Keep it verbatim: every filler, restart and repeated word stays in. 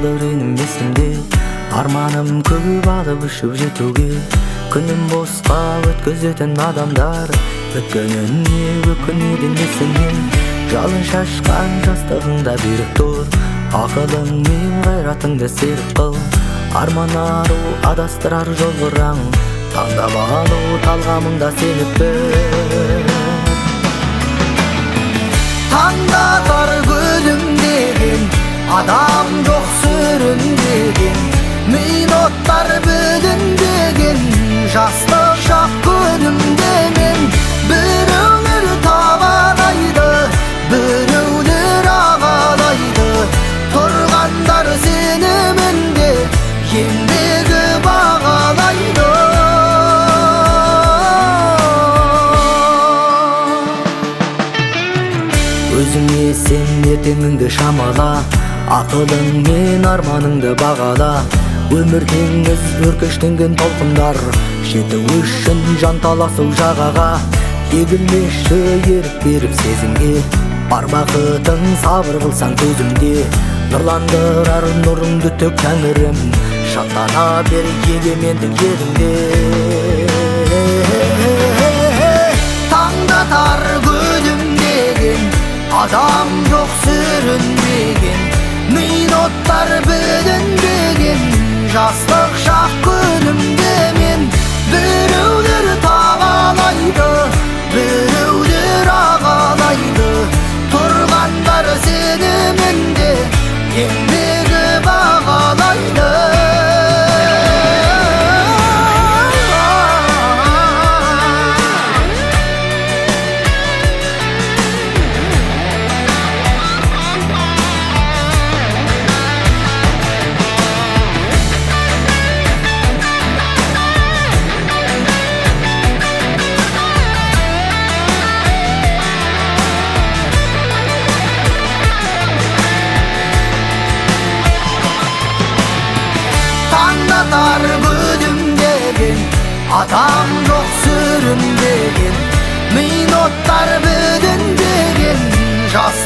дәуренім есімде, арманым көп алып ұшып жетуге. Күнім босқа өткізетін адамдар, өткеніне өкінеді несіне. Жалын шашқан жастығыңда берік тұр, ақылың мен қайратыңды серік қыл. Арман ару адастырар жол бұраң, таңдап алу талғамыңда сеніп біл. Таңдатар күлімдеген, адам жоқ сүрінбеген, минуттар бүлінбеген, жастық шақ күнімде мен. Біреулер табалайды, біреулер ағалайды, тұрғандар сенімінде еңбегі бағалайды. Өзіңе сен ертеңіңді шамала, ақылың мен арманыңды бағала. Өмір теңіз өркештенген толқындар, жету үшін жан таласу жағаға. Егілмеші ерік беріп сезімге, бар бақытың сабыр қылсаң төзімде. Нұрландырар нұрыңды төк тәңірім, шаттана бер егемендік еліңде. Таңдатар күлімдеген, адам жоқ сүрінбеген, минуттар бүлінбеген, жастық шақ күнімде мен. Біреулер табалайды, біреулер ағалайды, тұрғандар сенімінде еңбегі бағалайды. Таңдатар күлімдеген, адам жоқ сүрінбеген, минуттар бүлінбеген, жас